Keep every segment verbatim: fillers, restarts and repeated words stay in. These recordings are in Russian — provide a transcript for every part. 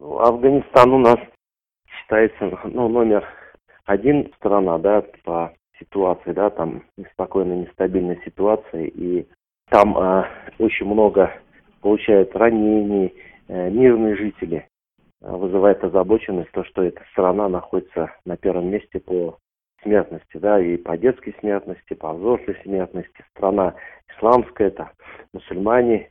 Афганистан у нас считается, ну, номер один страна, да, по ситуации, да, там неспокойная, нестабильная ситуация, и там э, очень много получают ранений, э, мирные жители. Э, вызывает озабоченность то, что эта страна находится на первом месте по смертности, да, и по детской смертности, по взрослой смертности. Страна исламская, это мусульмане.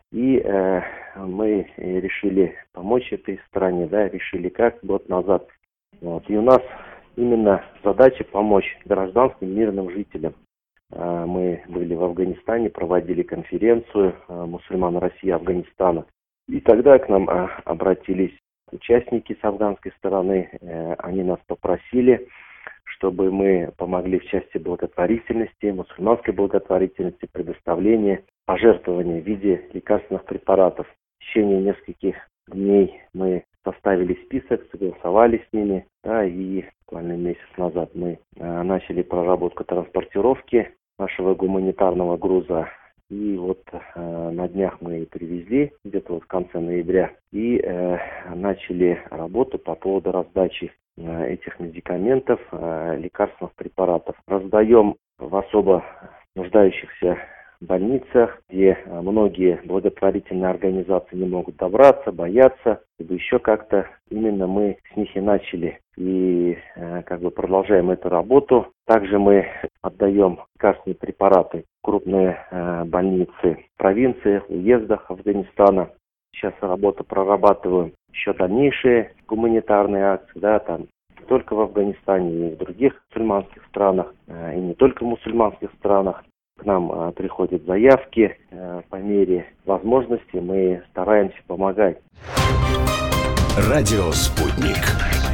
И э, мы решили помочь этой стране, да, решили как год назад. Вот. И у нас именно задача помочь гражданским мирным жителям. Э, мы были в Афганистане, проводили конференцию э, мусульман России и Афганистана. И тогда к нам э, обратились участники с афганской стороны. Э, они нас попросили, чтобы мы помогли в части благотворительности, мусульманской благотворительности, предоставления пожертвований в виде лекарственных препаратов. В течение нескольких дней мы составили список, согласовали с ними, да, и буквально месяц назад мы э, начали проработку транспортировки нашего гуманитарного груза. И вот э, на днях мы привезли, где-то вот в конце ноября, и э, начали работу по поводу раздачи э, этих медикаментов, э, лекарственных препаратов. Раздаем в особо нуждающихся больницах, где многие благотворительные организации не могут добраться, боятся, либо еще как-то. Именно мы с них и начали, и э, как бы продолжаем эту работу. Также мы отдаем лекарственные препараты в крупные э, больницы в провинциях, уездах Афганистана. Сейчас работу прорабатываем еще дальнейшие гуманитарные акции, да, там не только в Афганистане, и в других мусульманских странах, э, и не только в мусульманских странах. К нам а, приходят заявки, а, по мере возможности мы стараемся помогать. Радио «Спутник».